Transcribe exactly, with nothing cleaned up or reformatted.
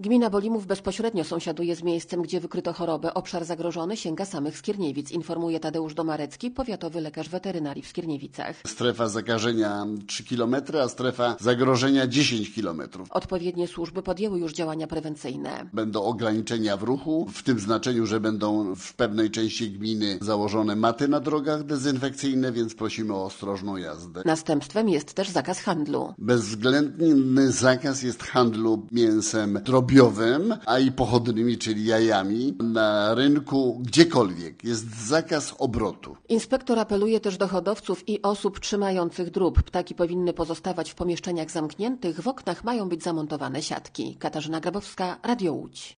Gmina Bolimów bezpośrednio sąsiaduje z miejscem, gdzie wykryto chorobę. Obszar zagrożony sięga samych Skierniewic, informuje Tadeusz Domarecki, powiatowy lekarz weterynarii w Skierniewicach. Strefa zakażenia trzy kilometry, a strefa zagrożenia dziesięć kilometrów. Odpowiednie służby podjęły już działania prewencyjne. Będą ograniczenia w ruchu, w tym znaczeniu, że będą w pewnej części gminy założone maty na drogach dezynfekcyjne, więc prosimy o ostrożną jazdę. Następstwem jest też zakaz handlu. Bezwzględny zakaz jest handlu mięsem drobiowym, a i pochodnymi, czyli jajami. Na rynku gdziekolwiek jest zakaz obrotu. Inspektor apeluje też do hodowców i osób trzymających drób. Ptaki powinny pozostawać w pomieszczeniach zamkniętych, w oknach mają być zamontowane siatki. Katarzyna Grabowska, Radio Łódź.